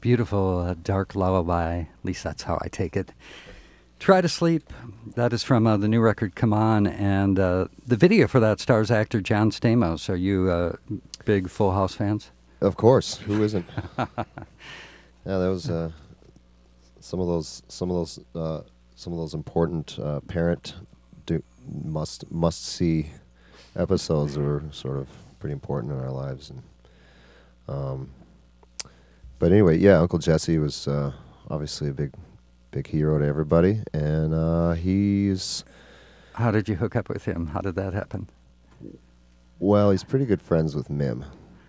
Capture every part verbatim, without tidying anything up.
Beautiful, uh, dark lullaby. At least that's how I take it. Try to Sleep. That is from uh, the new record, Come On. And uh, the video for that stars actor John Stamos. Are you uh, big Full House fans? Of course. Who isn't? Yeah, that was uh, some of those some of those uh, some of those important uh, parent do, must must see episodes that were sort of pretty important in our lives. And um, but anyway, yeah, Uncle Jesse was uh, obviously a big big hero to everybody, and uh, he's How did you hook up with him? How did that happen? well, he's pretty good friends with Mim.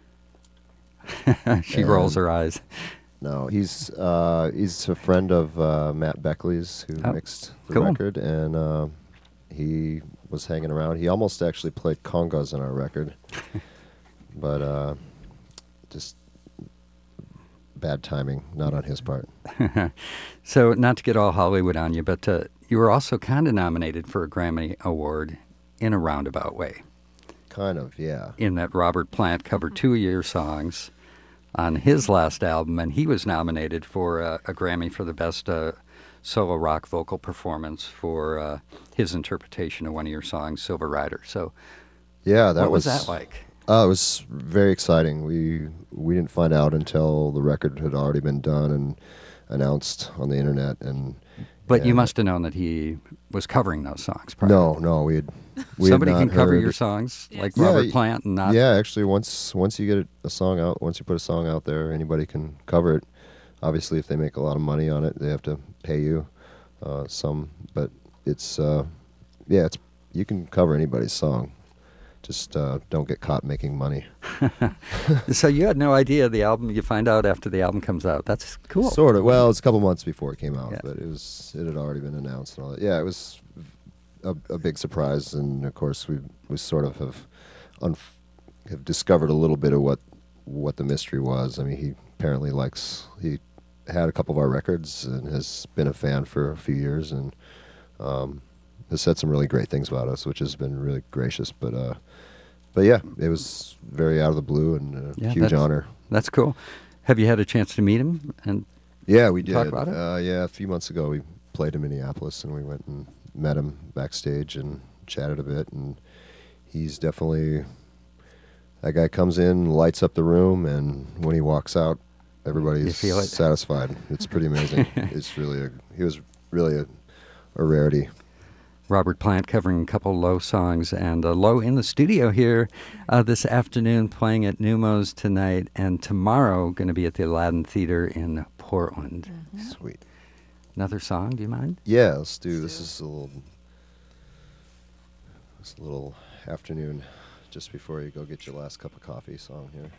She And- rolls her eyes. No, he's uh, he's a friend of uh, Matt Beckley's, who Oh, mixed the cool. record, and uh, he was hanging around. He almost actually played congas on our record, but uh, just bad timing, not on his part. So, not to get all Hollywood on you, but uh, you were also kind of nominated for a Grammy Award in a roundabout way, Kind of, yeah. in that Robert Plant covered two of your songs on his last album, and he was nominated for uh, a Grammy for the best uh, solo rock vocal performance for uh, his interpretation of one of your songs, Silver Rider. So, Yeah, that what was, was that like? Uh, it was very exciting. We we didn't find out until the record had already been done and announced on the internet. And But you and- must have known that he was covering those songs prior. No, no, we had. We had Somebody not can cover heard- your songs, Yeah. like Yeah, Robert y- Plant, and not. Yeah, actually, once once you get a, a song out, once you put a song out there, anybody can cover it. Obviously, if they make a lot of money on it, they have to pay you uh, some. But it's uh, yeah, it's you can cover anybody's song. Just uh, don't get caught making money. So you had no idea the album. You find out after the album comes out. That's cool. Sort of. Well, it's a couple months before it came out, Yeah. but it was it had already been announced and all that. Yeah, it was a, a big surprise, and of course we we sort of have unf- have discovered a little bit of what what the mystery was. I mean, he apparently likes he had a couple of our records and has been a fan for a few years, and um, has said some really great things about us, which has been really gracious. But uh, but yeah, it was very out of the blue and a Yeah, huge that's- honor. That's cool. Have you had a chance to meet him? And Yeah, we did. Talk about it? Uh, yeah, a few months ago we played in Minneapolis, and we went and met him backstage and chatted a bit. And he's definitely that guy comes in, lights up the room, and when he walks out, everybody's You feel it? satisfied. It's pretty amazing. It's really a he was really a, a rarity. Robert Plant covering a couple Low songs, and uh, Low in the studio here uh, this afternoon, playing at Numos tonight, and tomorrow going to be at the Aladdin Theater in Portland. Sweet. Another song? Do you mind? Yeah, let's do. This is a little. This little afternoon, just before you go get your last cup of coffee song here.